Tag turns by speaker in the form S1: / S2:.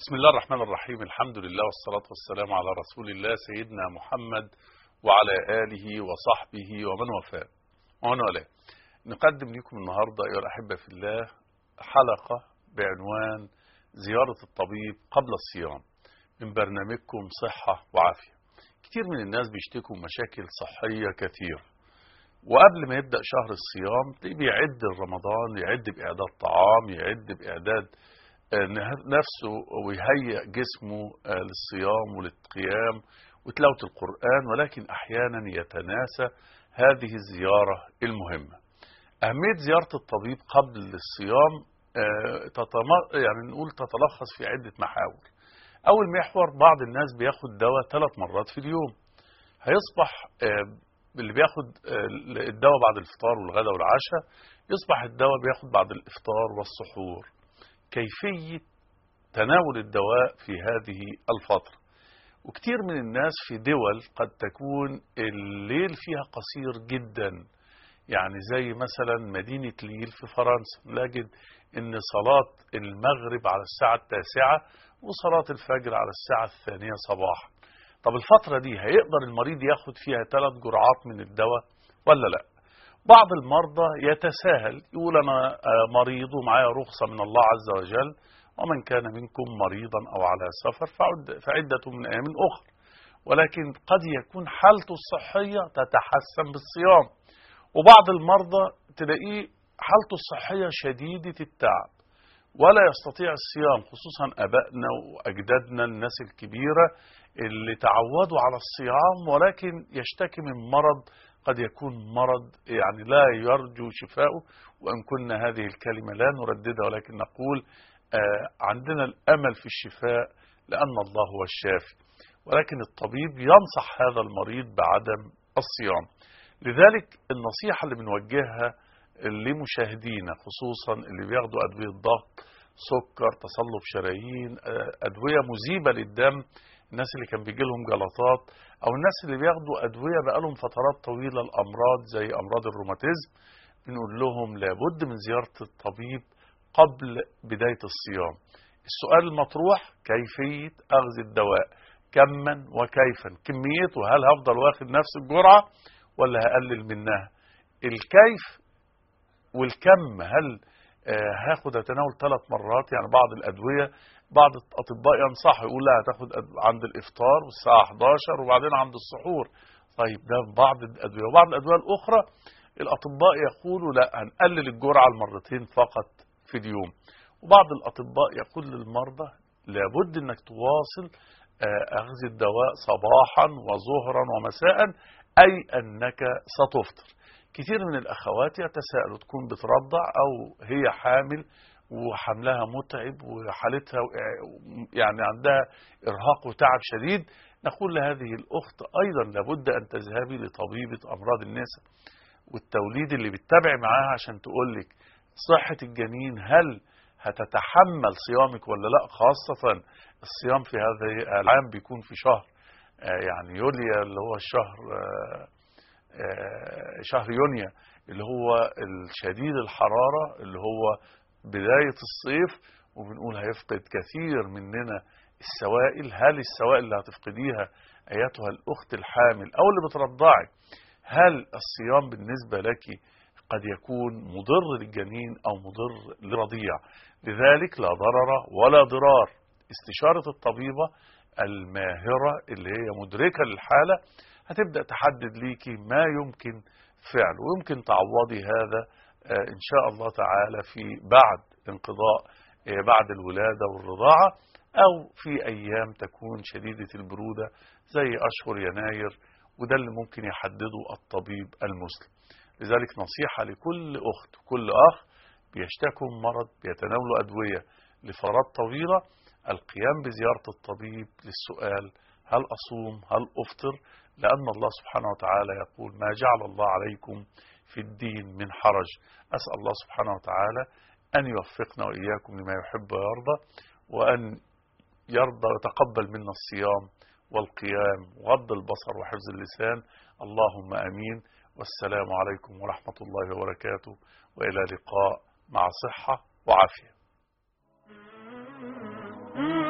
S1: بسم الله الرحمن الرحيم. الحمد لله والصلاة والسلام على رسول الله سيدنا محمد وعلى آله وصحبه ومن والاه. نقدم لكم النهاردة أيها الأحبة في الله حلقة بعنوان زيارة الطبيب قبل الصيام من برنامجكم صحة وعافية. كتير من الناس بيشتكوا مشاكل صحية كثير، وقبل ما يبدأ شهر الصيام بيعد رمضان، يعد بإعداد طعام، يعد بإعداد نفسه ويهيئ جسمه للصيام وللقيام وتلاوة القرآن، ولكن أحيانا يتناسى هذه الزيارة المهمة. أهمية زيارة الطبيب قبل الصيام يعني نقول تتلخص في عدة محاور. أول محور، بعض الناس بياخد دواء 3 مرات في اليوم، هيصبح اللي بياخد الدواء بعد الفطار والغداء والعشاء يصبح الدواء بياخد بعد الإفطار والسحور. كيفية تناول الدواء في هذه الفترة، وكتير من الناس في دول قد تكون الليل فيها قصير جدا، يعني زي مثلا مدينة ليل في فرنسا، نجد ان صلاة المغرب على الساعة 9 وصلاة الفجر على الساعة 2 صباحا. طب الفترة دي هيقدر المريض ياخد فيها 3 جرعات من الدواء ولا لا؟ بعض المرضى يتساهل، يقول أنا مريض ومعايا رخصة من الله عز وجل، ومن كان منكم مريضا أو على سفر فعدة من أيام أخرى، ولكن قد يكون حالته الصحية تتحسن بالصيام. وبعض المرضى تلاقيه حالته الصحية شديدة التعب ولا يستطيع الصيام، خصوصا أبائنا وأجدادنا الناس الكبيرة اللي تعودوا على الصيام، ولكن يشتكي من مرض قد يكون مرض يعني لا يرجو شفاؤه. وإن كنا هذه الكلمة لا نرددها، ولكن نقول عندنا الأمل في الشفاء لأن الله هو الشافي، ولكن الطبيب ينصح هذا المريض بعدم الصيام. لذلك النصيحة اللي بنوجهها لمشاهدينا، خصوصا اللي بياخدوا أدوية ضغط، سكر، تصلب شرايين، أدوية مذيبة للدم، الناس اللي كان بيجي لهم جلطات، او الناس اللي بياخدوا ادويه بقالهم فترات طويله الامراض زي امراض الروماتيزم، بنقول لهم لابد من زياره الطبيب قبل بدايه الصيام. السؤال المطروح كيفيه اخذ الدواء، كما وكيفا، كميته، هل هفضل واخد نفس الجرعه ولا هقلل منها؟ الكيف والكم، هل هاخد اتناول 3 مرات؟ يعني بعض الادويه بعض الأطباء ينصحوا يقول لها هتاخد عند الإفطار والساعة 11 وبعدين عند السحور. طيب ده بعض الأدوية، وبعض الأدوية الأخرى الأطباء يقولوا لا، هنقلل الجرعة ل2 فقط في اليوم. وبعض الأطباء يقول للمرضى لابد أنك تواصل أخذ الدواء صباحا وظهرا ومساء، أي أنك ستفطر. كثير من الأخوات يتساءلوا، تكون بترضع أو هي حامل وحملها متعب وحالتها يعني عندها إرهاق وتعب شديد، نقول لهذه الأخت أيضا لابد أن تذهبي لطبيبة أمراض النساء والتوليد اللي بتتابع معاها عشان تقولك صحة الجنين، هل هتتحمل صيامك ولا لا. خاصة الصيام في هذا العام بيكون في شهر يعني يوليو، اللي هو شهر يونيو، اللي هو الشديد الحرارة، اللي هو بداية الصيف، وبنقول هيفقد كثير مننا السوائل. هل السوائل اللي هتفقديها أيتها الأخت الحامل أو اللي بترضعي، هل الصيام بالنسبة لك قد يكون مضر للجنين أو مضر للرضيع؟ لذلك لا ضرر ولا ضرار. استشارة الطبيبة الماهرة اللي هي مدركة للحالة هتبدأ تحدد ليكي ما يمكن فعله، ويمكن تعوضي هذا إن شاء الله تعالى في بعد انقضاء بعد الولادة والرضاعة، أو في أيام تكون شديدة البرودة زي أشهر يناير، وده اللي ممكن يحدده الطبيب المسلم. لذلك نصيحة لكل أخت وكل أخ بيشتكوا من مرض، بيتناولوا أدوية لفترات طويلة، القيام بزيارة الطبيب للسؤال هل أصوم هل أفطر، لأن الله سبحانه وتعالى يقول ما جعل الله عليكم في الدين من حرج. أسأل الله سبحانه وتعالى أن يوفقنا وإياكم لما يحب ويرضى، وأن يرضى ويتقبل منا الصيام والقيام وغض البصر وحفظ اللسان. اللهم أمين. والسلام عليكم ورحمة الله وبركاته، وإلى لقاء مع صحة وعافية.